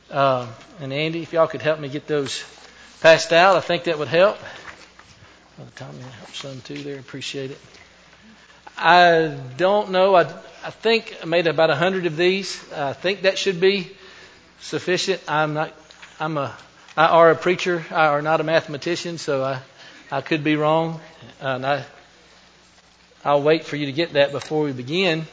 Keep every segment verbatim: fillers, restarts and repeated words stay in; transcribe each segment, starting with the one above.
Uh, and Andy, if y'all could help me get those passed out, I think that would help. Brother Tommy, help some too there. Appreciate it. I don't know. I, I think I made about a hundred of these. I think that should be sufficient. I'm not. I'm a. I are a preacher. I are not a mathematician, so I. I could be wrong. Uh, and I. I'll wait for you to get that before we begin.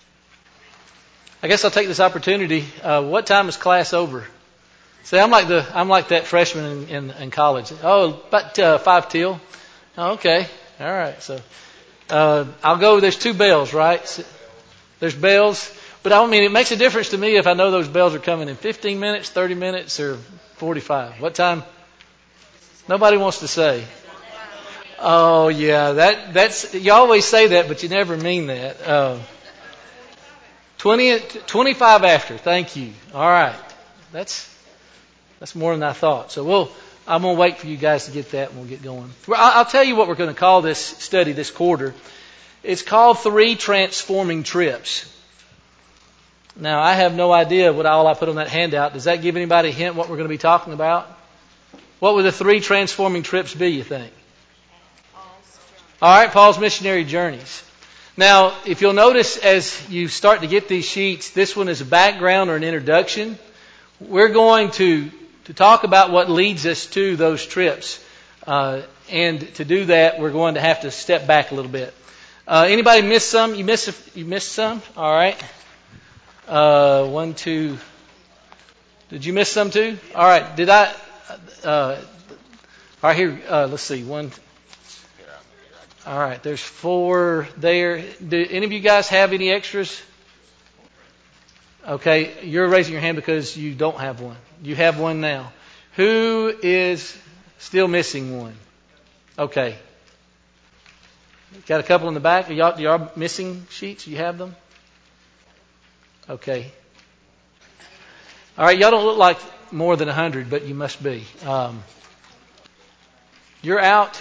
I guess I'll take this opportunity. Uh, what time is class over? See, I'm like the. I'm like that freshman in, in, in college. Oh, about uh, five till. Oh, okay. All right. So. Uh, I'll go, there's two bells, right? There's bells. But I mean, it makes a difference to me if I know those bells are coming in fifteen minutes, thirty minutes, or forty-five. What time? Nobody wants to say. Oh, yeah. That that's you always say that, but you never mean that. Uh, twenty, twenty-five after. Thank you. All right. That's that's more than I thought. So we'll... I'm going to wait for you guys to get that and we'll get going. I'll tell you what we're going to call this study this quarter. It's called Three Transforming Trips. Now, I have no idea what all I put on that handout. Does that give anybody a hint what we're going to be talking about? What would the three transforming trips be, you think? All right, Paul's missionary journeys. Now, if you'll notice as you start to get these sheets, this one is a background or an introduction. We're going to to talk about what leads us to those trips. Uh, and to do that, we're going to have to step back a little bit. Uh, anybody miss some? You missed, you missed some? All right. Uh, one, two. Did you miss some too? All right. Did I? Uh, all right, here. Uh, let's see. One. All right. There's four there. Do any of you guys have any extras? Okay. You're raising your hand because you don't have one. You have one now. Who is still missing one? Okay. Got a couple in the back. Are y'all, are y'all missing sheets? You have them? Okay. All right. Y'all don't look like more than a hundred, but you must be. Um, you're out.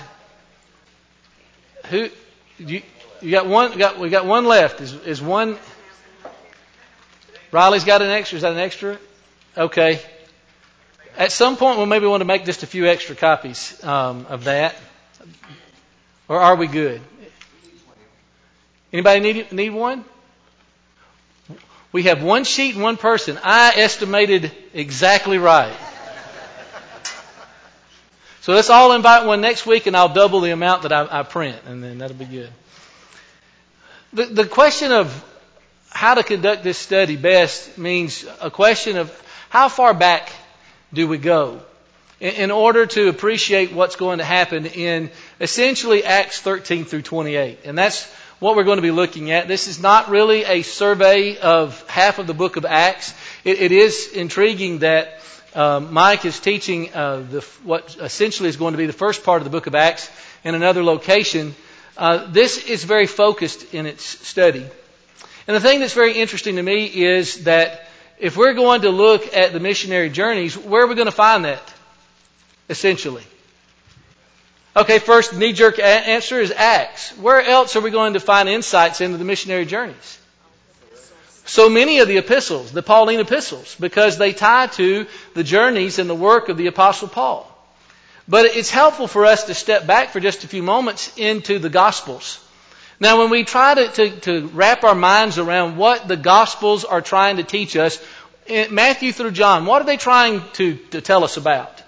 Who? You, you got one. Got we got one left. Is is one? Riley's got an extra. Is that an extra? Okay. At some point, we'll maybe want to make just a few extra copies um, of that. Or are we good? Anybody need need one? We have one sheet and one person. I estimated exactly right. So let's all invite one next week, and I'll double the amount that I, I print, and then that'll be good. The, the question of how to conduct this study best means a question of how far back do we go in order to appreciate what's going to happen in essentially Acts thirteen through twenty-eight. And that's what we're going to be looking at. This is not really a survey of half of the book of Acts. It, it is intriguing that um, Mike is teaching uh, the, what essentially is going to be the first part of the book of Acts in another location. Uh, this is very focused in its study. And the thing that's very interesting to me is that if we're going to look at the missionary journeys, where are we going to find that, essentially? Okay, first knee-jerk answer is Acts. Where else are we going to find insights into the missionary journeys? So many of the epistles, the Pauline epistles, because they tie to the journeys and the work of the Apostle Paul. But it's helpful for us to step back for just a few moments into the Gospels. Now, when we try to, to, to wrap our minds around what the Gospels are trying to teach us, Matthew through John, what are they trying to, to tell us about?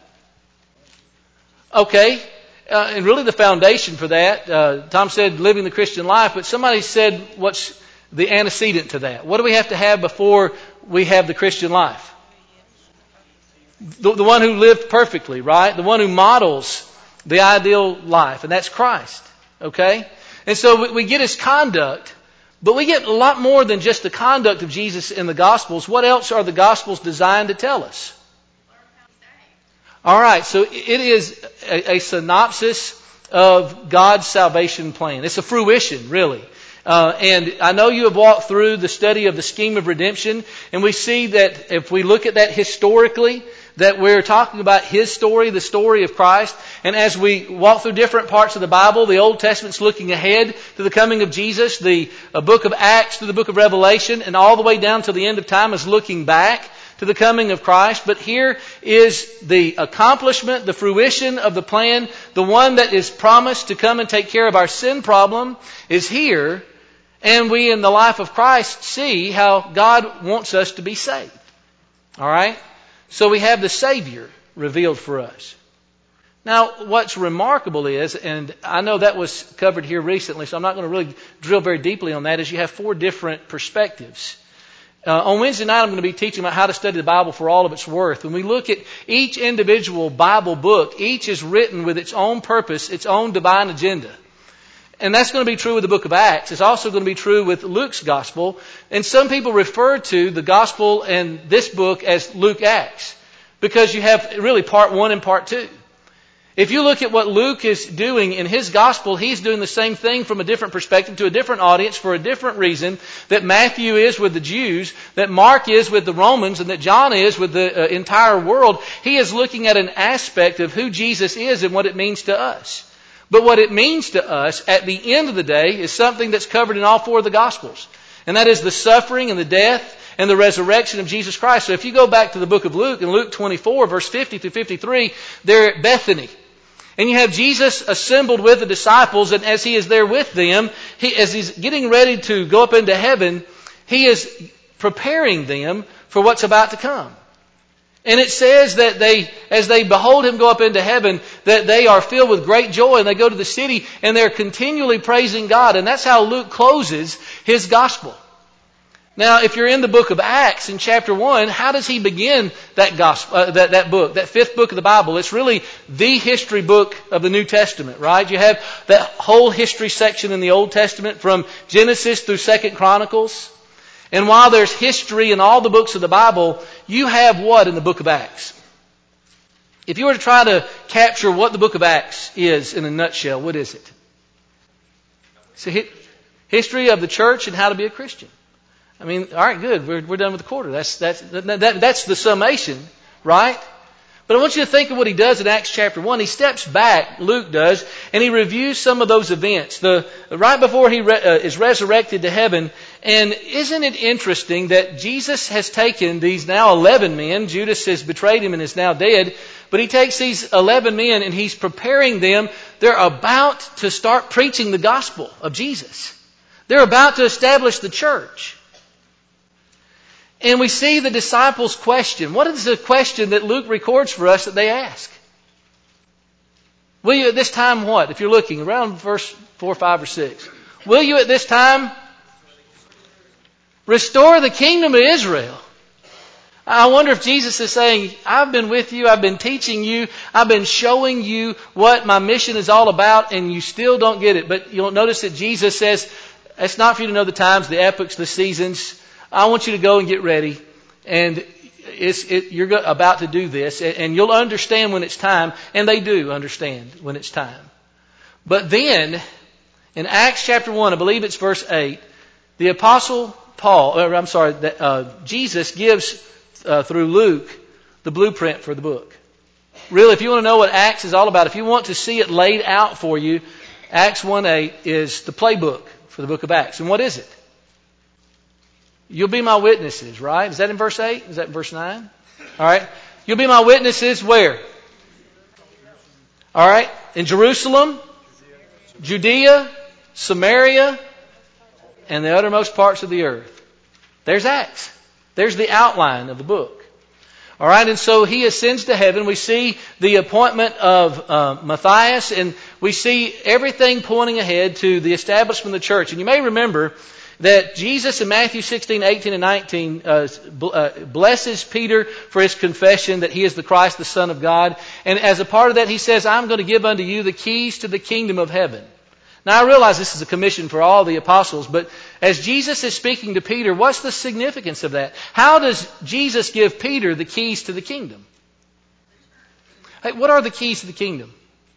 Okay, uh, and really the foundation for that, uh, Tom said living the Christian life, but somebody said what's the antecedent to that? What do we have to have before we have the Christian life? The, the one who lived perfectly, right? The one who models the ideal life, and that's Christ, okay? And so we get his conduct, but we get a lot more than just the conduct of Jesus in the Gospels. What else are the Gospels designed to tell us? All right, so it is a, a synopsis of God's salvation plan. It's a fruition, really. Uh, and I know you have walked through the study of the scheme of redemption, and we see that if we look at that historically, that we're talking about His story, the story of Christ. And as we walk through different parts of the Bible, the Old Testament's looking ahead to the coming of Jesus, the uh, book of Acts to the book of Revelation, and all the way down to the end of time is looking back to the coming of Christ, but here is the accomplishment, the fruition of the plan. The one that is promised to come and take care of our sin problem is here, and we in the life of Christ see how God wants us to be saved. All right? So we have the Savior revealed for us. Now, what's remarkable is, and I know that was covered here recently, so I'm not going to really drill very deeply on that, is you have four different perspectives. Uh, on Wednesday night, I'm going to be teaching about how to study the Bible for all of its worth. When we look at each individual Bible book, each is written with its own purpose, its own divine agenda. And that's going to be true with the book of Acts. It's also going to be true with Luke's gospel. And some people refer to the gospel and this book as Luke Acts, because you have really part one and part two. If you look at what Luke is doing in his gospel, he's doing the same thing from a different perspective to a different audience for a different reason that Matthew is with the Jews, that Mark is with the Romans, and that John is with the uh, entire world. He is looking at an aspect of who Jesus is and what it means to us. But what it means to us at the end of the day is something that's covered in all four of the Gospels. And that is the suffering and the death and the resurrection of Jesus Christ. So if you go back to the book of Luke, in Luke twenty-four, verse fifty through fifty-three, they're at Bethany. And you have Jesus assembled with the disciples, and as he is there with them, he, as he's getting ready to go up into heaven, he is preparing them for what's about to come. And it says that they, as they behold him go up into heaven, that they are filled with great joy, and they go to the city and they're continually praising God. And that's how Luke closes his gospel. Now, if you're in the book of Acts in chapter one, how does he begin that gospel, uh, that, that book, that fifth book of the Bible? It's really the history book of the New Testament, right? You have that whole history section in the Old Testament from Genesis through Second Chronicles. And while there's history in all the books of the Bible, you have what in the book of Acts? If you were to try to capture what the book of Acts is in a nutshell, what is it? It's a history of the church and how to be a Christian. I mean, all right, good. We're we're done with the quarter. That's that's that, that, that's the summation, right? But I want you to think of what he does in Acts chapter one. He steps back, Luke does, and he reviews some of those events. The right before he re, uh, is resurrected to heaven. And isn't it interesting that Jesus has taken these now eleven men? Judas has betrayed him and is now dead. But he takes these eleven men and he's preparing them. They're about to start preaching the gospel of Jesus. They're about to establish the church. And we see the disciples' question. What is the question that Luke records for us that they ask? Will you at this time what? If you're looking around verse four, five, or six. Will you at this time restore the kingdom of Israel? I wonder if Jesus is saying, I've been with you, I've been teaching you, I've been showing you what my mission is all about, and you still don't get it. But you'll notice that Jesus says, it's not for you to know the times, the epochs, the seasons. I want you to go and get ready, and it's, it, you're about to do this, and you'll understand when it's time, and they do understand when it's time. But then, in Acts chapter one, I believe it's verse eight, the apostle Paul, or I'm sorry, uh, Jesus gives uh, through Luke the blueprint for the book. Really, if you want to know what Acts is all about, if you want to see it laid out for you, Acts one eight is the playbook for the book of Acts. And what is it? You'll be my witnesses, right? Is that in verse eight? Is that in verse nine? All right. You'll be my witnesses where? All right. In Jerusalem, Judea, Samaria, and the uttermost parts of the earth. There's Acts. There's the outline of the book. All right. And so he ascends to heaven. We see the appointment of uh, Matthias, and we see everything pointing ahead to the establishment of the church. And you may remember that Jesus in Matthew sixteen, eighteen, and nineteen uh, blesses Peter for his confession that he is the Christ, the Son of God. And as a part of that, he says, I'm going to give unto you the keys to the kingdom of heaven. Now, I realize this is a commission for all the apostles, but as Jesus is speaking to Peter, what's the significance of that? How does Jesus give Peter the keys to the kingdom? Hey, what are the keys to the kingdom?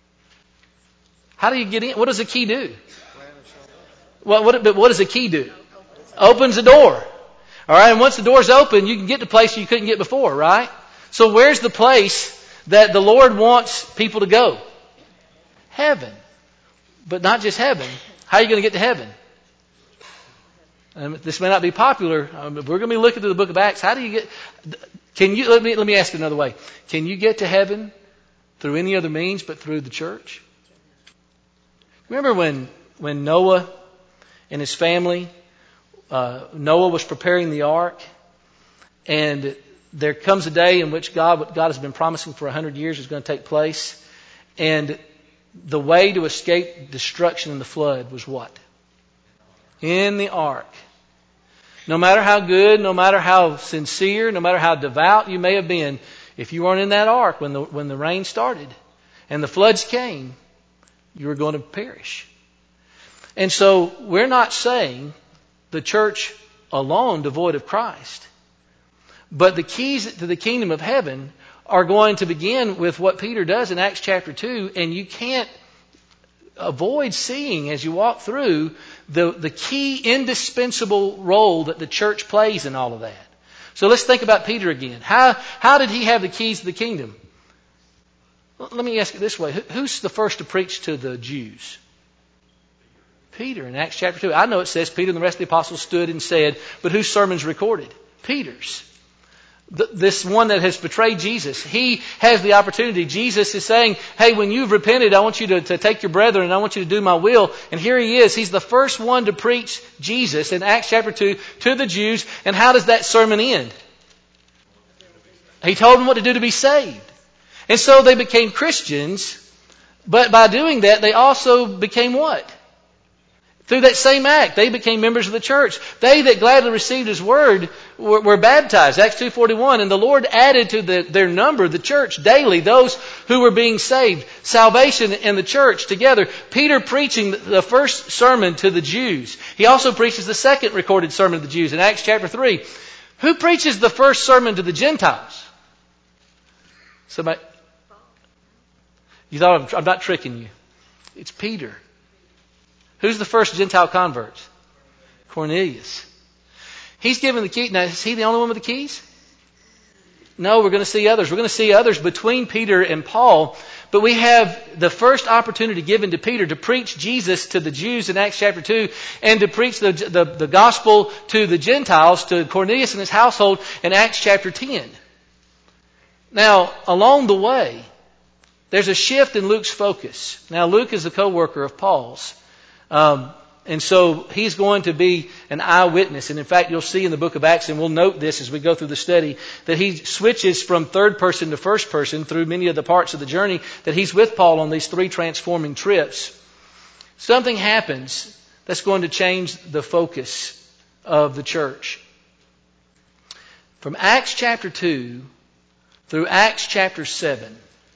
How do you get in? What does a key do? Well, what, but what does a key do? Opens the door. All right, and once the door's open, you can get to places you couldn't get before, right? So where's the place that the Lord wants people to go? Heaven. But not just heaven. How are you going to get to heaven? And this may not be popular. Um, if we're going to be looking through the book of Acts, how do you get... Can you, let me, let me ask it another way. Can you get to heaven through any other means but through the church? Remember when, when Noah and his family, uh, Noah was preparing the ark, and there comes a day in which God, what God has been promising for a hundred years is going to take place. And the way to escape destruction in the flood was what? In the ark. No matter how good, no matter how sincere, no matter how devout you may have been, if you weren't in that ark when the, when the rain started and the floods came, you were going to perish. And so we're not saying the church alone devoid of Christ. But the keys to the kingdom of heaven are going to begin with what Peter does in Acts chapter two, and you can't avoid seeing as you walk through the, the key indispensable role that the church plays in all of that. So let's think about Peter again. How, how did he have the keys to the kingdom? Let me ask it this way. Who's the first to preach to the Jews? Peter in Acts chapter two. I know it says Peter and the rest of the apostles stood and said, but whose sermon's recorded? Peter's. This one that has betrayed Jesus. He has the opportunity. Jesus is saying, hey, when you've repented, I want you to, to take your brethren and I want you to do my will. And here he is. He's the first one to preach Jesus in Acts chapter two to the Jews. And how does that sermon end? He told them what to do to be saved. And so they became Christians. But by doing that, they also became what? Through that same act, they became members of the church. They that gladly received His word were, were baptized. Acts two forty-one. And the Lord added to the, their number, the church, daily, those who were being saved. Salvation and the church together. Peter preaching the first sermon to the Jews. He also preaches the second recorded sermon to the Jews in Acts chapter three. Who preaches the first sermon to the Gentiles? Somebody? You thought I'm, I'm not tricking you. It's Peter. Who's the first Gentile convert? Cornelius. He's given the key. Now, is he the only one with the keys? No, we're going to see others. We're going to see others between Peter and Paul. But we have the first opportunity given to Peter to preach Jesus to the Jews in Acts chapter two and to preach the, the, the gospel to the Gentiles, to Cornelius and his household in Acts chapter ten. Now, along the way, there's a shift in Luke's focus. Now, Luke is a co-worker of Paul's. Um, and so he's going to be an eyewitness. And in fact, you'll see in the book of Acts, and we'll note this as we go through the study, that he switches from third person to first person through many of the parts of the journey, that he's with Paul on these three transforming trips. Something happens that's going to change the focus of the church. From Acts chapter two through Acts chapter seven,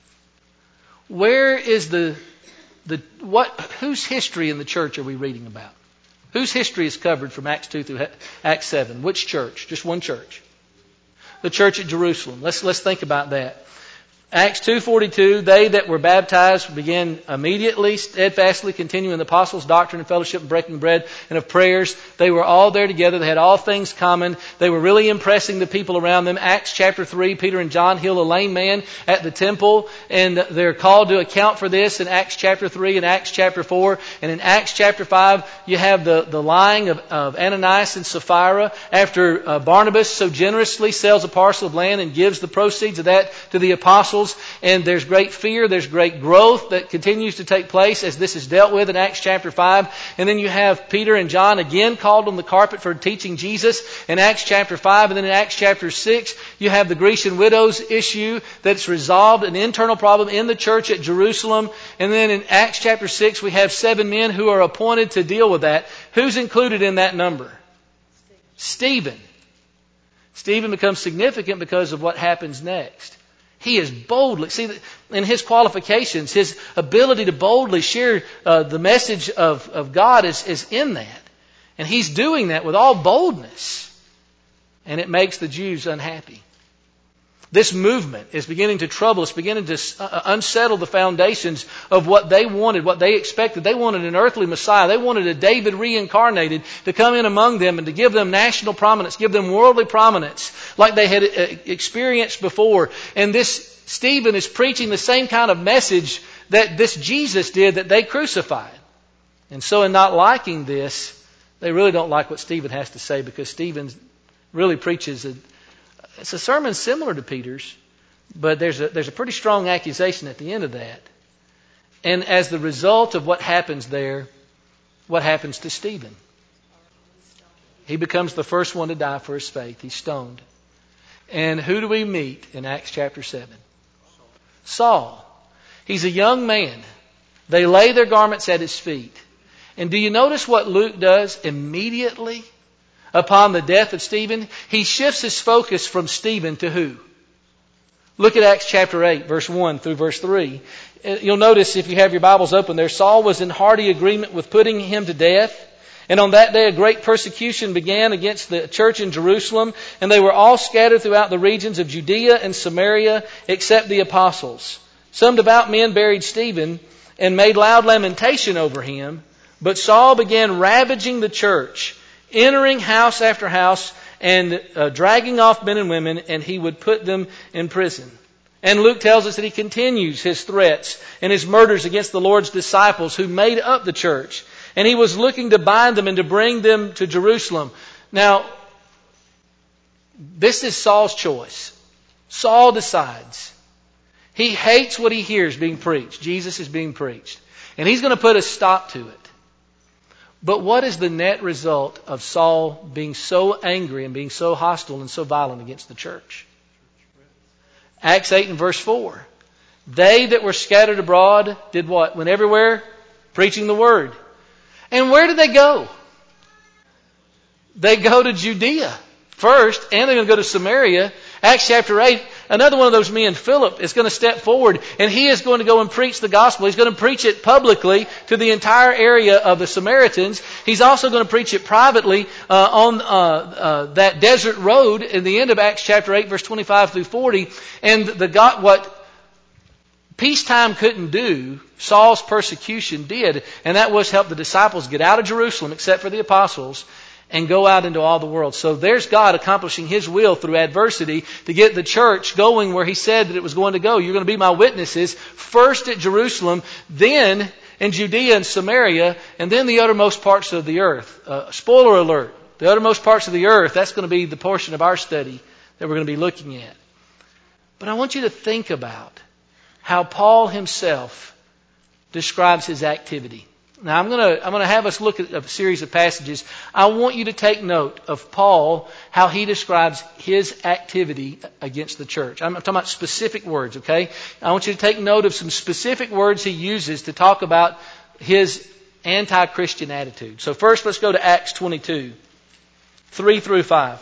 where is the The, what, whose history in the church are we reading about? Whose history is covered from Acts two through Acts seven? Which church? Just one church. The church at Jerusalem. Let's, let's think about that. Acts two forty-two, they that were baptized began immediately, steadfastly continuing the apostles' doctrine and fellowship and breaking bread and of prayers. They were all there together. They had all things common. They were really impressing the people around them. Acts chapter three, Peter and John heal a lame man at the temple, and they're called to account for this in Acts chapter three and Acts chapter four. And in Acts chapter five, you have the, the lying of, of Ananias and Sapphira after uh, Barnabas so generously sells a parcel of land and gives the proceeds of that to the apostles. And there's great fear, there's great growth that continues to take place as this is dealt with in Acts chapter five. And then you have Peter and John again called on the carpet for teaching Jesus in Acts chapter five. And then in Acts chapter six, you have the Grecian widows issue that's resolved, an internal problem in the church at Jerusalem. And then in Acts chapter six, we have seven men who are appointed to deal with that. Who's included in that number? Stephen. Stephen becomes significant because of what happens next. He is boldly, see, in his qualifications, his ability to boldly share uh, the message of, of God is, is in that. And he's doing that with all boldness. And it makes the Jews unhappy. This movement is beginning to trouble. It's beginning to uh, unsettle the foundations of what they wanted, what they expected. They wanted an earthly Messiah. They wanted a David reincarnated to come in among them and to give them national prominence, give them worldly prominence like they had uh, experienced before. And this Stephen is preaching the same kind of message that this Jesus did that they crucified. And so in not liking this, they really don't like what Stephen has to say, because Stephen really preaches a It's a sermon similar to Peter's, but there's a, there's a pretty strong accusation at the end of that. And as the result of what happens there, what happens to Stephen? He becomes the first one to die for his faith. He's stoned. And who do we meet in Acts chapter seven? Saul. He's a young man. They lay their garments at his feet. And do you notice what Luke does immediately upon the death of Stephen? He shifts his focus from Stephen to who? Look at Acts chapter eight, verse one through verse three. You'll notice if you have your Bibles open there, Saul was in hearty agreement with putting him to death. And on that day a great persecution began against the church in Jerusalem, and they were all scattered throughout the regions of Judea and Samaria, except the apostles. Some devout men buried Stephen and made loud lamentation over him, but Saul began ravaging the church, entering house after house, and uh, dragging off men and women, and he would put them in prison. And Luke tells us that he continues his threats and his murders against the Lord's disciples who made up the church. And he was looking to bind them and to bring them to Jerusalem. Now, this is Saul's choice. Saul decides. He hates what he hears being preached. Jesus is being preached. And he's going to put a stop to it. But what is the net result of Saul being so angry and being so hostile and so violent against the church? Acts eight and verse four. They that were scattered abroad did what? Went everywhere preaching the word. And where did they go? They go to Judea first, and they're going to go to Samaria. Acts chapter eight, another one of those men, Philip, is going to step forward, and he is going to go and preach the gospel. He's going to preach it publicly to the entire area of the Samaritans. He's also going to preach it privately uh, on uh, uh, that desert road in the end of Acts chapter eight, verse twenty-five through forty. And the God, what peacetime couldn't do, Saul's persecution did, and that was help the disciples get out of Jerusalem, except for the apostles, and go out into all the world. So there's God accomplishing His will through adversity to get the church going where He said that it was going to go. You're going to be my witnesses, first at Jerusalem, then in Judea and Samaria, and then the uttermost parts of the earth. Uh, spoiler alert, the uttermost parts of the earth, that's going to be the portion of our study that we're going to be looking at. But I want you to think about how Paul himself describes his activity. Now I'm going to I'm going to have us look at a series of passages. I want you to take note of Paul, how he describes his activity against the church. I'm talking about specific words, okay? I want you to take note of some specific words he uses to talk about his anti-Christian attitude. So first let's go to Acts twenty-two, three through five.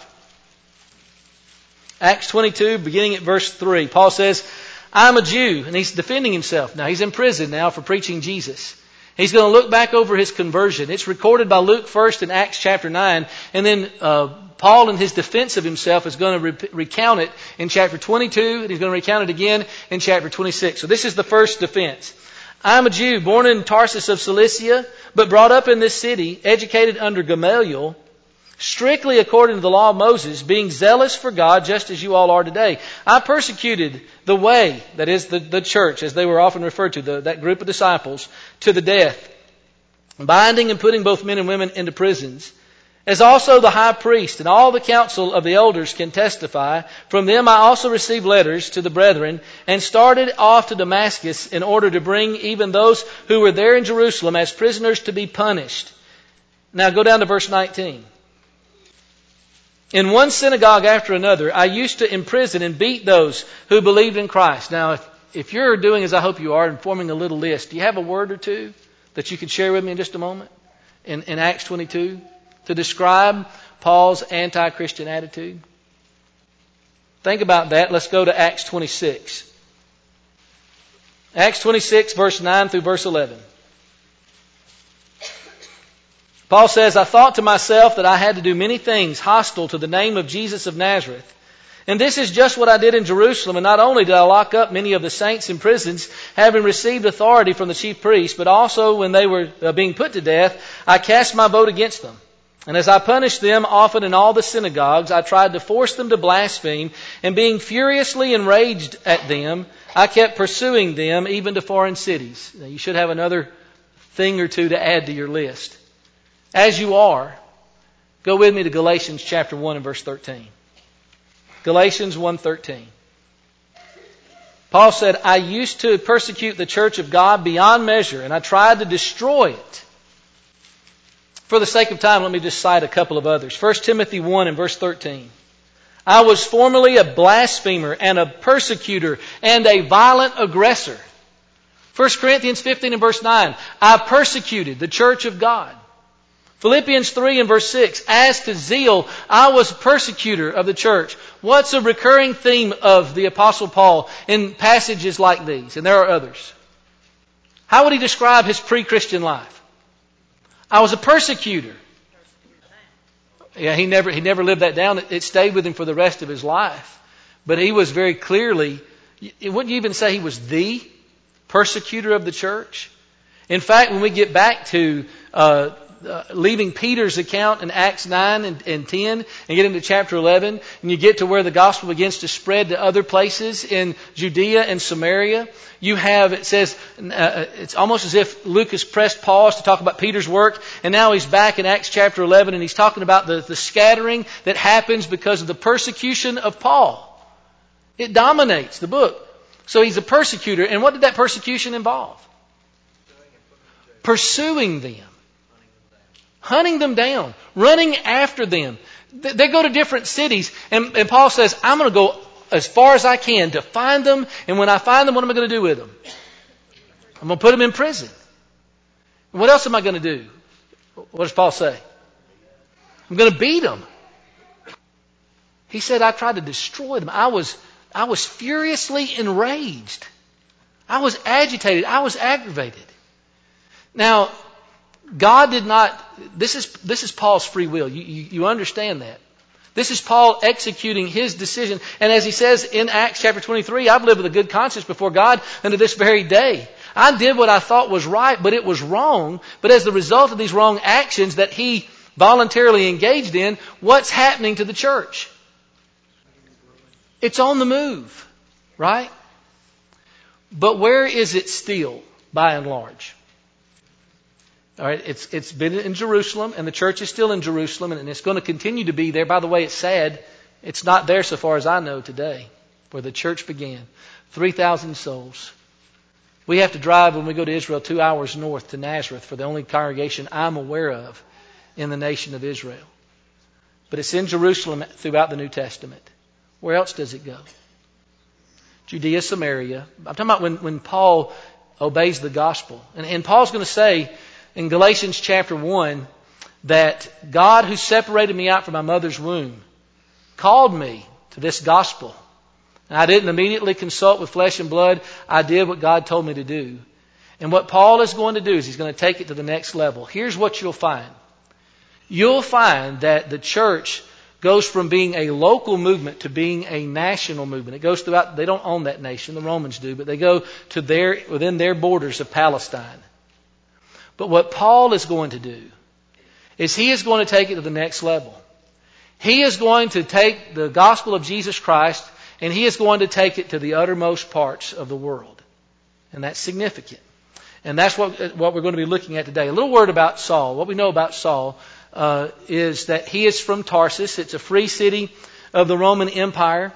Acts twenty-two, beginning at verse three. Paul says, I'm a Jew, and he's defending himself. Now he's in prison now for preaching Jesus. He's going to look back over his conversion. It's recorded by Luke first in Acts chapter nine, and then uh, Paul in his defense of himself is going to re- recount it in chapter twenty-two, and he's going to recount it again in chapter twenty-six. So this is the first defense. I'm a Jew, born in Tarsus of Cilicia, but brought up in this city, educated under Gamaliel, strictly according to the law of Moses, being zealous for God, just as you all are today. I persecuted the way, that is the, the church, as they were often referred to, the, that group of disciples, to the death, binding and putting both men and women into prisons. As also the high priest and all the council of the elders can testify, from them I also received letters to the brethren, and started off to Damascus in order to bring even those who were there in Jerusalem as prisoners to be punished. Now go down to verse nineteen. In one synagogue after another, I used to imprison and beat those who believed in Christ. Now, if, if you're doing as I hope you are and forming a little list, do you have a word or two that you could share with me in just a moment in, in Acts twenty-two to describe Paul's anti-Christian attitude? Think about that. Let's go to Acts twenty-six. Acts twenty-six, verse nine through verse eleven. Paul says, I thought to myself that I had to do many things hostile to the name of Jesus of Nazareth. And this is just what I did in Jerusalem. And not only did I lock up many of the saints in prisons, having received authority from the chief priests, but also when they were being put to death, I cast my vote against them. And as I punished them often in all the synagogues, I tried to force them to blaspheme. And being furiously enraged at them, I kept pursuing them even to foreign cities. Now, you should have another thing or two to add to your list. As you are, go with me to Galatians chapter one and verse thirteen. Galatians one thirteen. Paul said, I used to persecute the church of God beyond measure, and I tried to destroy it. For the sake of time, let me just cite a couple of others. First Timothy one and verse thirteen. I was formerly a blasphemer and a persecutor and a violent aggressor. First Corinthians fifteen and verse nine. I persecuted the church of God. Philippians three and verse six. As to zeal, I was a persecutor of the church. What's a recurring theme of the Apostle Paul in passages like these? And there are others. How would he describe his pre-Christian life? I was a persecutor. Yeah, he never he never lived that down. It, it stayed with him for the rest of his life. But he was very clearly, wouldn't you even say he was the persecutor of the church? In fact, when we get back to uh, uh, leaving Peter's account in Acts nine and, and ten and get into chapter eleven, and you get to where the gospel begins to spread to other places in Judea and Samaria, you have, it says, uh, it's almost as if Luke has pressed pause to talk about Peter's work, and now he's back in Acts chapter eleven, and he's talking about the, the scattering that happens because of the persecution of Paul. It dominates the book. So he's a persecutor, and what did that persecution involve? Pursuing them. Hunting them down. Running after them. They go to different cities, and, and Paul says, I'm going to go as far as I can to find them, and when I find them, what am I going to do with them? I'm going to put them in prison. And what else am I going to do? What does Paul say? I'm going to beat them. He said, I tried to destroy them. I was, I was furiously enraged. I was agitated. I was aggravated. Now, God did not, this is, this is Paul's free will. You, you, you understand that. This is Paul executing his decision. And as he says in Acts chapter twenty-three, I've lived with a good conscience before God unto this very day. I did what I thought was right, but it was wrong. But as the result of these wrong actions that he voluntarily engaged in, what's happening to the church? It's on the move, right? But where is it still, by and large? All right, it's it's been in Jerusalem, and the church is still in Jerusalem, and it's going to continue to be there. By the way, it's sad. It's not there so far as I know today, where the church began. three thousand souls. We have to drive, when we go to Israel, two hours north to Nazareth for the only congregation I'm aware of in the nation of Israel. But it's in Jerusalem throughout the New Testament. Where else does it go? Judea, Samaria. I'm talking about when, when Paul obeys the gospel. And, and Paul's going to say in Galatians chapter one that God, who separated me out from my mother's womb, called me to this gospel. And I didn't immediately consult with flesh and blood. I did what God told me to do. And what Paul is going to do is he's going to take it to the next level. Here's what you'll find. You'll find that the church goes from being a local movement to being a national movement. It goes throughout, they don't own that nation, the Romans do, but they go to their, within their borders of Palestine. But what Paul is going to do is he is going to take it to the next level. He is going to take the gospel of Jesus Christ and he is going to take it to the uttermost parts of the world. And that's significant. And that's what, what we're going to be looking at today. A little word about Saul. What we know about Saul uh, is that he is from Tarsus. It's a free city of the Roman Empire.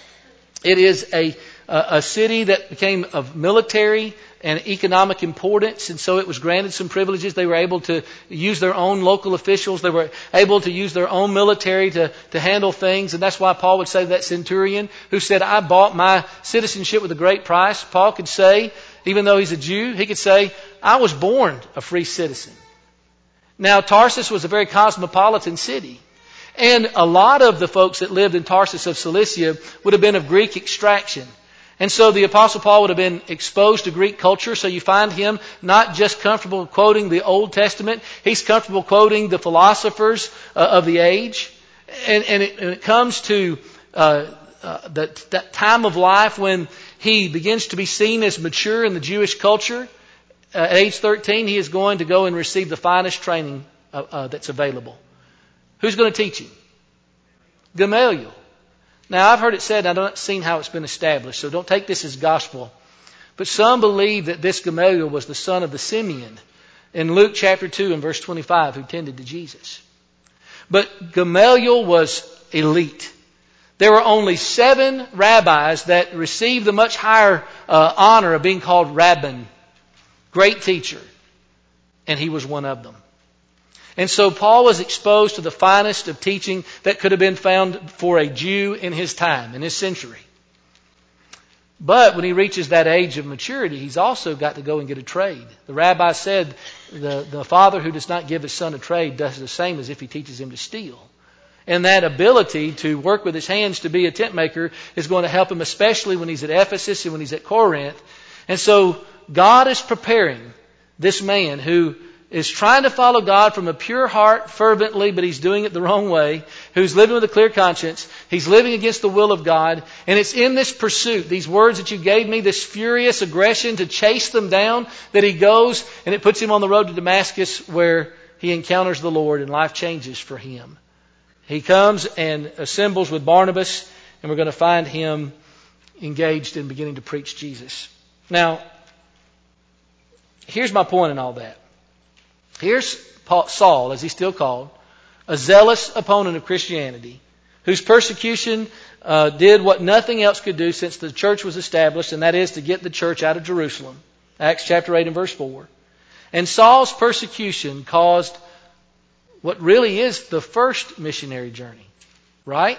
It is a, a, a city that became of military and economic importance, and so it was granted some privileges. They were able to use their own local officials. They were able to use their own military to, to handle things, and that's why Paul would say to that centurion who said, I bought my citizenship with a great price. Paul could say, even though he's a Jew, he could say, I was born a free citizen. Now, Tarsus was a very cosmopolitan city, and a lot of the folks that lived in Tarsus of Cilicia would have been of Greek extraction. And so the Apostle Paul would have been exposed to Greek culture, so you find him not just comfortable quoting the Old Testament, he's comfortable quoting the philosophers uh, of the age. And, and, it, and it comes to uh, uh, that, that time of life when he begins to be seen as mature in the Jewish culture. Uh, at age thirteen, he is going to go and receive the finest training uh, uh, that's available. Who's going to teach him? Gamaliel. Now, I've heard it said, I've not seen how it's been established, so don't take this as gospel. But some believe that this Gamaliel was the son of the Simeon in Luke chapter two and verse twenty-five who tended to Jesus. But Gamaliel was elite. There were only seven rabbis that received the much higher uh, honor of being called rabbin, great teacher, and he was one of them. And so Paul was exposed to the finest of teaching that could have been found for a Jew in his time, in his century. But when he reaches that age of maturity, he's also got to go and get a trade. The rabbi said the, the father who does not give his son a trade does the same as if he teaches him to steal. And that ability to work with his hands to be a tent maker is going to help him, especially when he's at Ephesus and when he's at Corinth. And so God is preparing this man who is trying to follow God from a pure heart fervently, but he's doing it the wrong way, who's living with a clear conscience. He's living against the will of God. And it's in this pursuit, these words that you gave me, this furious aggression to chase them down, that he goes and it puts him on the road to Damascus where he encounters the Lord and life changes for him. He comes and assembles with Barnabas, and we're going to find him engaged in beginning to preach Jesus. Now, here's my point in all that. Here's Paul, Saul, as he's still called, a zealous opponent of Christianity, whose persecution uh, did what nothing else could do since the church was established, and that is to get the church out of Jerusalem. Acts chapter eight and verse four. And Saul's persecution caused what really is the first missionary journey, right?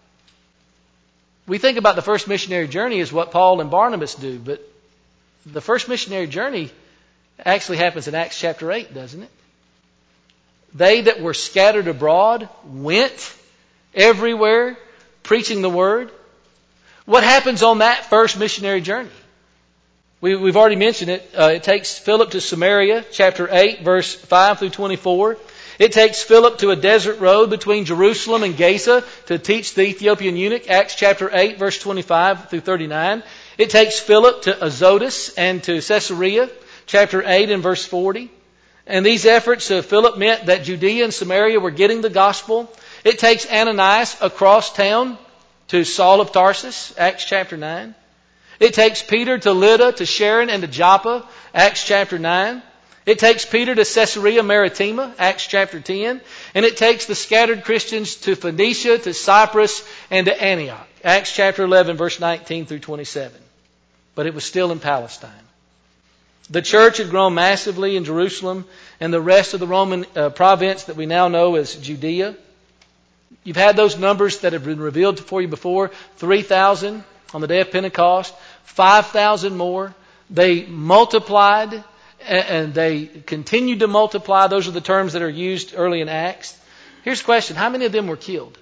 We think about the first missionary journey as what Paul and Barnabas do, but the first missionary journey actually happens in Acts chapter eight, doesn't it? They that were scattered abroad went everywhere preaching the word. What happens on that first missionary journey? We, we've already mentioned it. Uh, it takes Philip to Samaria, chapter eight, verse five through twenty-four. It takes Philip to a desert road between Jerusalem and Gaza to teach the Ethiopian eunuch, Acts chapter eight, verse twenty-five through thirty-nine. It takes Philip to Azotus and to Caesarea, chapter eight and verse forty. And these efforts of Philip meant that Judea and Samaria were getting the gospel. It takes Ananias across town to Saul of Tarsus, Acts chapter nine. It takes Peter to Lydda, to Sharon, and to Joppa, Acts chapter nine. It takes Peter to Caesarea Maritima, Acts chapter ten. And it takes the scattered Christians to Phoenicia, to Cyprus, and to Antioch, Acts chapter eleven, verse nineteen through twenty-seven. But it was still in Palestine. The church had grown massively in Jerusalem and the rest of the Roman uh, province that we now know as Judea. You've had those numbers that have been revealed for you before. three thousand on the day of Pentecost. five thousand more. They multiplied and they continued to multiply. Those are the terms that are used early in Acts. Here's the question. How many of them were killed?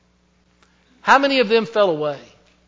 How many of them fell away?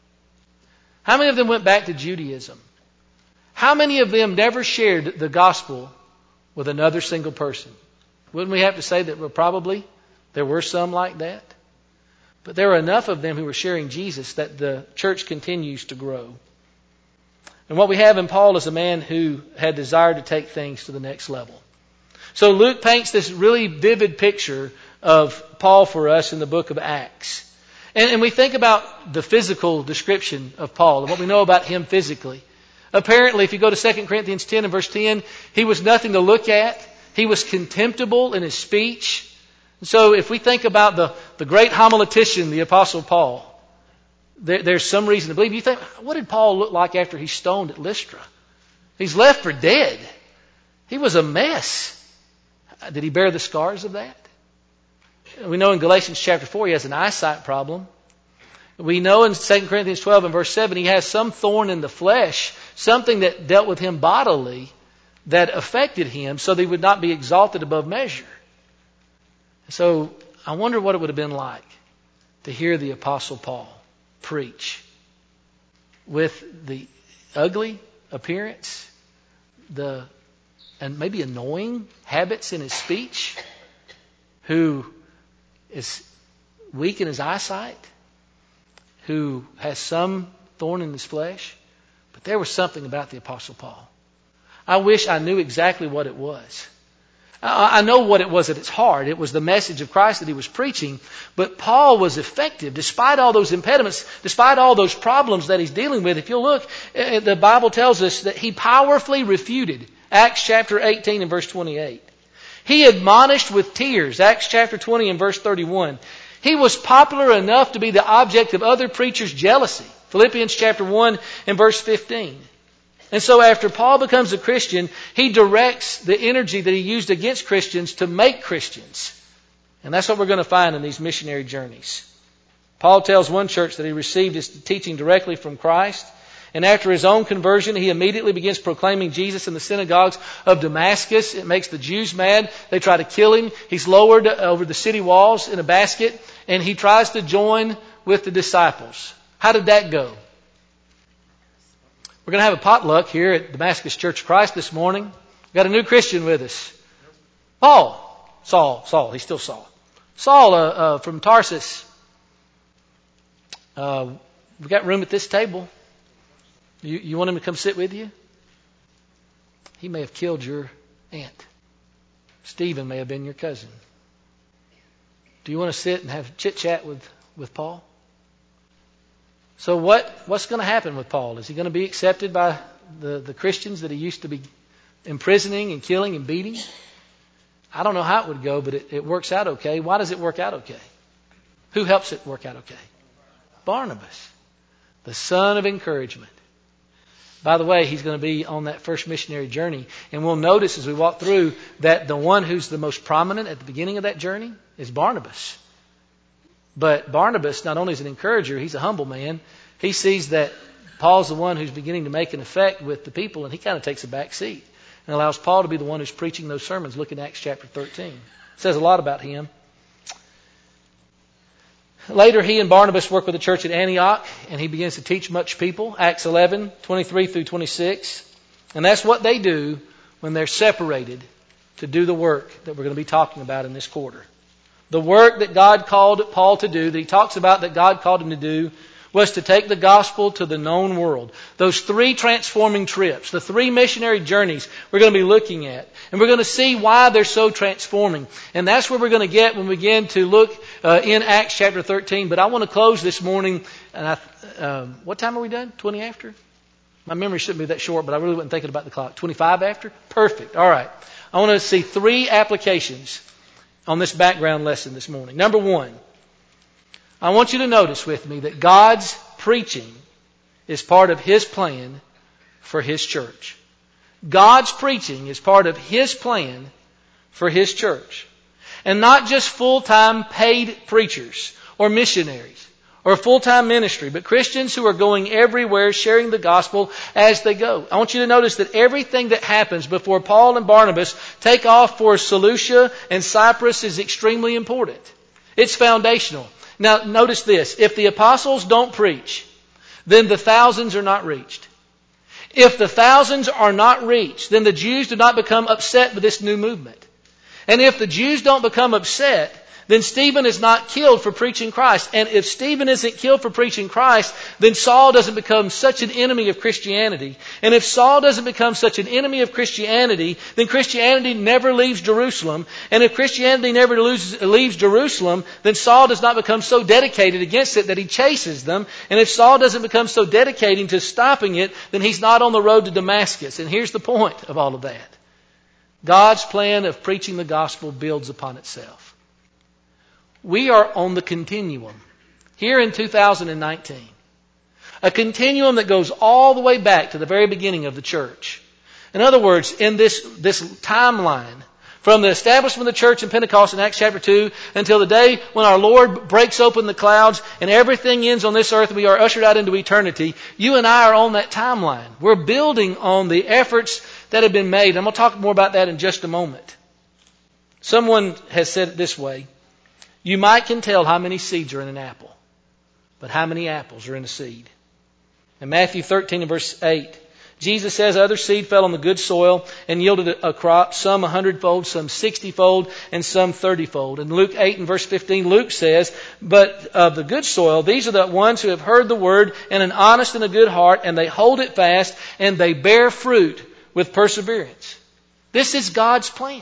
How many of them went back to Judaism? How many of them never shared the gospel with another single person? Wouldn't we have to say that well, probably there were some like that? But there were enough of them who were sharing Jesus that the church continues to grow. And what we have in Paul is a man who had desired to take things to the next level. So Luke paints this really vivid picture of Paul for us in the book of Acts. And, and we think about the physical description of Paul and what we know about him physically. Apparently, if you go to Second Corinthians ten and verse ten, he was nothing to look at. He was contemptible in his speech. So if we think about the, the great homiletician, the Apostle Paul, there, there's some reason to believe. You think, what did Paul look like after he's stoned at Lystra? He's left for dead. He was a mess. Did he bear the scars of that? We know in Galatians chapter four he has an eyesight problem. We know in Second Corinthians twelve and verse seven he has some thorn in the flesh, something that dealt with him bodily that affected him so that he would not be exalted above measure. So I wonder what it would have been like to hear the Apostle Paul preach with the ugly appearance, the and maybe annoying habits in his speech, who is weak in his eyesight, who has some thorn in his flesh. But there was something about the Apostle Paul. I wish I knew exactly what it was. I know what it was at its heart. It was the message of Christ that he was preaching. But Paul was effective despite all those impediments, despite all those problems that he's dealing with. If you'll look, the Bible tells us that he powerfully refuted. Acts chapter eighteen and verse twenty-eight. He admonished with tears. Acts chapter twenty and verse thirty-one. He was popular enough to be the object of other preachers' jealousy. Philippians chapter one and verse fifteen. And so after Paul becomes a Christian, he directs the energy that he used against Christians to make Christians. And that's what we're going to find in these missionary journeys. Paul tells one church that he received his teaching directly from Christ. And after his own conversion, he immediately begins proclaiming Jesus in the synagogues of Damascus. It makes the Jews mad. They try to kill him. He's lowered over the city walls in a basket, and he tries to join with the disciples. How did that go? We're going to have a potluck here at Damascus Church of Christ this morning. We've got a new Christian with us. Paul. Saul. Saul. He's still Saul. Saul uh, uh, from Tarsus. Uh, we've got room at this table. You, you want him to come sit with you? He may have killed your aunt. Stephen may have been your cousin. Do you want to sit and have chit-chat with, with Paul? So what, what's going to happen with Paul? Is he going to be accepted by the, the Christians that he used to be imprisoning and killing and beating? I don't know how it would go, but it, it works out okay. Why does it work out okay? Who helps it work out okay? Barnabas, the son of encouragement. By the way, he's going to be on that first missionary journey. And we'll notice as we walk through that the one who's the most prominent at the beginning of that journey is Barnabas. But Barnabas, not only is an encourager, he's a humble man. He sees that Paul's the one who's beginning to make an effect with the people, and he kind of takes a back seat and allows Paul to be the one who's preaching those sermons. Look at Acts chapter thirteen. It says a lot about him. Later, he and Barnabas work with the church at Antioch, and he begins to teach much people. Acts eleven, twenty-three through twenty-six. And that's what they do when they're separated to do the work that we're going to be talking about in this quarter. The work that God called Paul to do, that he talks about that God called him to do, was to take the gospel to the known world. Those three transforming trips, the three missionary journeys we're going to be looking at. And we're going to see why they're so transforming. And that's where we're going to get when we begin to look uh, in Acts chapter thirteen. But I want to close this morning. And I, um, what time are we done? twenty after? My memory shouldn't be that short, but I really wasn't thinking about the clock. twenty-five after? Perfect. All right. I want to see three applications on this background lesson this morning. Number one, I want you to notice with me that God's preaching is part of His plan for His church. God's preaching is part of His plan for His church. And not just full-time paid preachers or missionaries or full-time ministry, but Christians who are going everywhere sharing the gospel as they go. I want you to notice that everything that happens before Paul and Barnabas take off for Seleucia and Cyprus is extremely important. It's foundational. Now, notice this. If the apostles don't preach, then the thousands are not reached. If the thousands are not reached, then the Jews do not become upset with this new movement. And if the Jews don't become upset, then Stephen is not killed for preaching Christ. And if Stephen isn't killed for preaching Christ, then Saul doesn't become such an enemy of Christianity. And if Saul doesn't become such an enemy of Christianity, then Christianity never leaves Jerusalem. And if Christianity never loses, leaves Jerusalem, then Saul does not become so dedicated against it that he chases them. And if Saul doesn't become so dedicating to stopping it, then he's not on the road to Damascus. And here's the point of all of that. God's plan of preaching the gospel builds upon itself. We are on the continuum here in two thousand nineteen. A continuum that goes all the way back to the very beginning of the church. In other words, in this, this timeline, from the establishment of the church in Pentecost in Acts chapter two until the day when our Lord breaks open the clouds and everything ends on this earth and we are ushered out into eternity, you and I are on that timeline. We're building on the efforts that have been made. I'm going to talk more about that in just a moment. Someone has said it this way. You might can tell how many seeds are in an apple, but how many apples are in a seed? In Matthew thirteen and verse eight, Jesus says, other seed fell on the good soil and yielded a crop, some a hundredfold, some sixtyfold, and some thirtyfold. In Luke eight and verse fifteen, Luke says, but of the good soil, these are the ones who have heard the word in an honest and a good heart, and they hold it fast, and they bear fruit with perseverance. This is God's plan.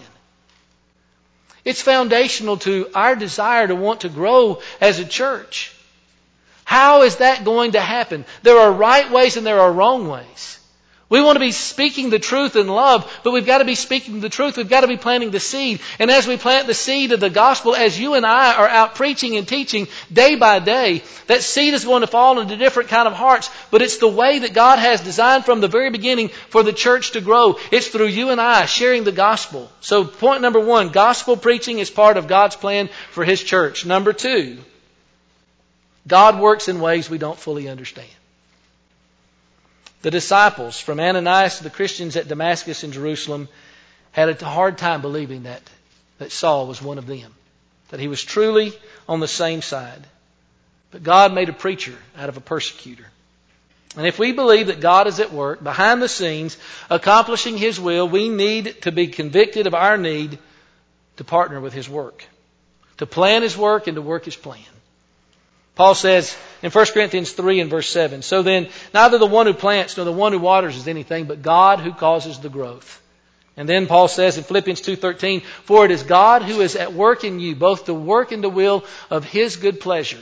It's foundational to our desire to want to grow as a church. How is that going to happen? There are right ways and there are wrong ways. We want to be speaking the truth in love, but we've got to be speaking the truth. We've got to be planting the seed. And as we plant the seed of the gospel, as you and I are out preaching and teaching day by day, that seed is going to fall into different kind of hearts. But it's the way that God has designed from the very beginning for the church to grow. It's through you and I sharing the gospel. So point number one, gospel preaching is part of God's plan for His church. Number two, God works in ways we don't fully understand. The disciples, from Ananias to the Christians at Damascus and Jerusalem, had a hard time believing that, that Saul was one of them, that he was truly on the same side. But God made a preacher out of a persecutor. And if we believe that God is at work behind the scenes, accomplishing His will, we need to be convicted of our need to partner with His work, to plan His work and to work His plan. Paul says in First Corinthians three and verse seven, so then neither the one who plants nor the one who waters is anything, but God who causes the growth. And then Paul says in Philippians two thirteen, for it is God who is at work in you, both to work and to will of His good pleasure.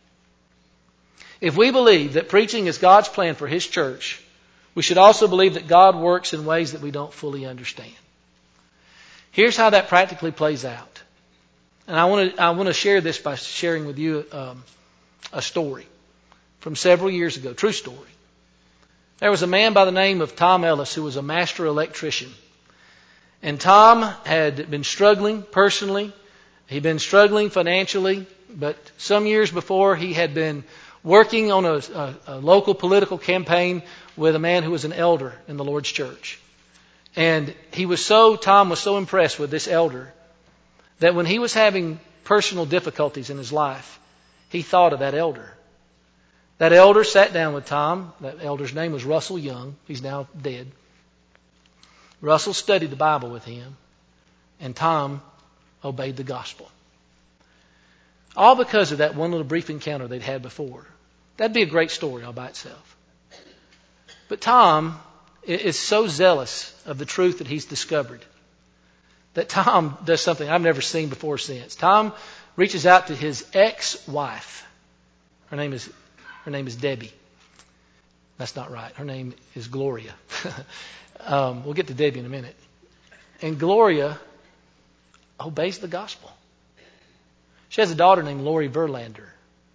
If we believe that preaching is God's plan for His church, we should also believe that God works in ways that we don't fully understand. Here's how that practically plays out. And I want to I want to share this by sharing with you um, a story from several years ago, true story. There was a man by the name of Tom Ellis who was a master electrician. And Tom had been struggling personally. He'd been struggling financially. But some years before, he had been working on a, a, a local political campaign with a man who was an elder in the Lord's church. And he was so, Tom was so impressed with this elder that when he was having personal difficulties in his life, he thought of that elder. That elder sat down with Tom. That elder's name was Russell Young. He's now dead. Russell studied the Bible with him, and Tom obeyed the gospel. All because of that one little brief encounter they'd had before. That'd be a great story all by itself. But Tom is so zealous of the truth that he's discovered that Tom does something I've never seen before or since. Tom reaches out to his ex-wife. Her name is her name is Debbie. That's not right. Her name is Gloria. um, we'll get to Debbie in a minute. And Gloria obeys the gospel. She has a daughter named Lori Verlander.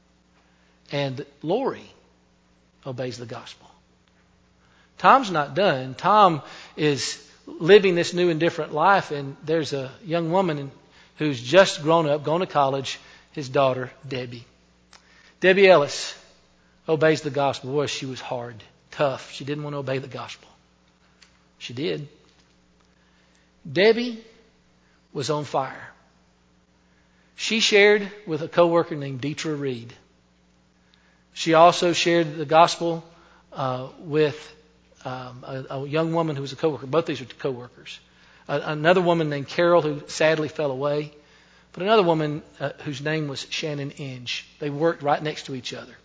And Lori obeys the gospel. Tom's not done. Tom is living this new and different life, and there's a young woman who's just grown up, going to college, his daughter, Debbie. Debbie Ellis obeys the gospel. Boy, she was hard, tough. She didn't want to obey the gospel. She did. Debbie was on fire. She shared with a coworker named Deetra Reed. She also shared the gospel uh, with um, a, a young woman who was a coworker. Both these are coworkers. Uh, another woman named Carol who sadly fell away. But another woman uh, whose name was Shannon Inge. They worked right next to each other.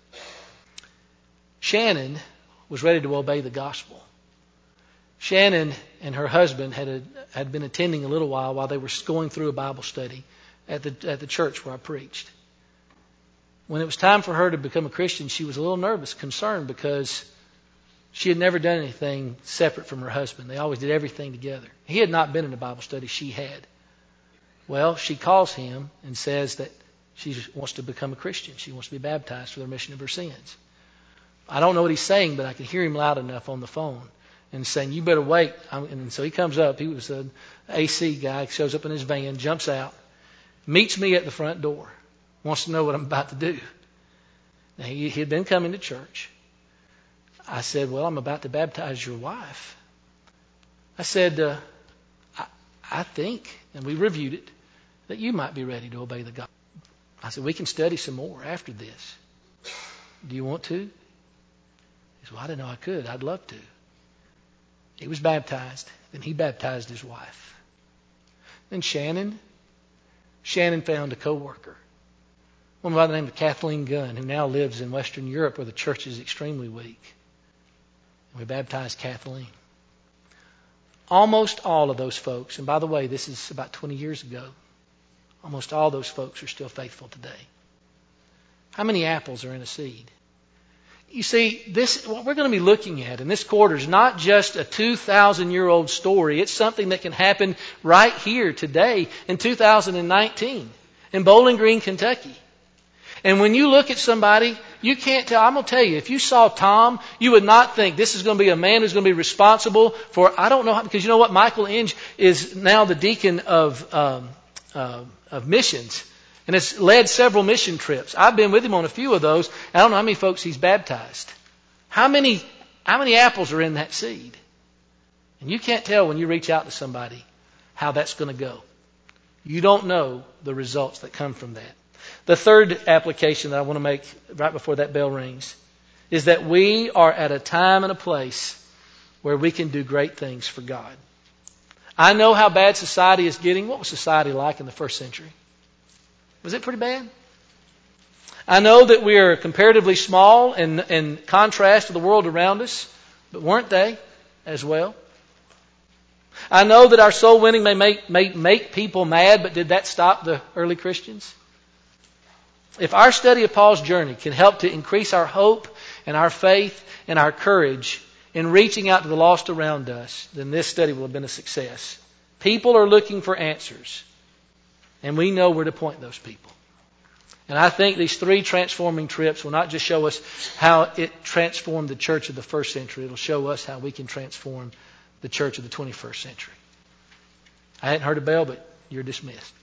Shannon was ready to obey the gospel. Shannon and her husband had a, had been attending a little while while they were going through a Bible study at the at the church where I preached. When it was time for her to become a Christian, she was a little nervous, concerned, because she had never done anything separate from her husband. They always did everything together. He had not been in a Bible study. She had. Well, she calls him and says that she wants to become a Christian. She wants to be baptized for the remission of her sins. I don't know what he's saying, but I can hear him loud enough on the phone and saying, "You better wait." And so he comes up. He was an A C guy. Shows up in his van, jumps out, meets me at the front door, wants to know what I'm about to do. Now, he had been coming to church. I said, "Well, I'm about to baptize your wife." I said, uh, I, I think, and we reviewed it, that you might be ready to obey the gospel. I said, "We can study some more after this. Do you want to?" He said, "Well, I didn't know I could. I'd love to." He was baptized. Then he baptized his wife. Then Shannon, Shannon found a coworker, one by the name of Kathleen Gunn, who now lives in Western Europe where the church is extremely weak. And we baptized Kathleen. Almost all of those folks, and by the way, this is about twenty years ago, almost all those folks are still faithful today. How many apples are in a seed? you see, this what we're going to be looking at in this quarter is not just a two thousand year old story. It's something that can happen right here today in two thousand nineteen in Bowling Green, Kentucky. And when you look at somebody, you can't tell. I'm going to tell you, if you saw Tom, you would not think this is going to be a man who's going to be responsible for, I don't know how, because you know what? Michael Inge is now the deacon of, um, uh, of missions. And has led several mission trips. I've been with him on a few of those. I don't know how many folks he's baptized. How many, how many apples are in that seed? And you can't tell when you reach out to somebody how that's going to go. You don't know the results that come from that. The third application that I want to make right before that bell rings is that we are at a time and a place where we can do great things for God. I know how bad society is getting. What was society like in the first century? Was it pretty bad? I know that we are comparatively small in, in contrast to the world around us, but weren't they as well? I know that our soul winning may make, may make people mad, but did that stop the early Christians? If our study of Paul's journey can help to increase our hope and our faith and our courage in reaching out to the lost around us, then this study will have been a success. People are looking for answers. And we know where to point those people. And I think these three transforming trips will not just show us how it transformed the church of the first century. It'll show us how we can transform the church of the twenty-first century. I hadn't heard a bell, but you're dismissed.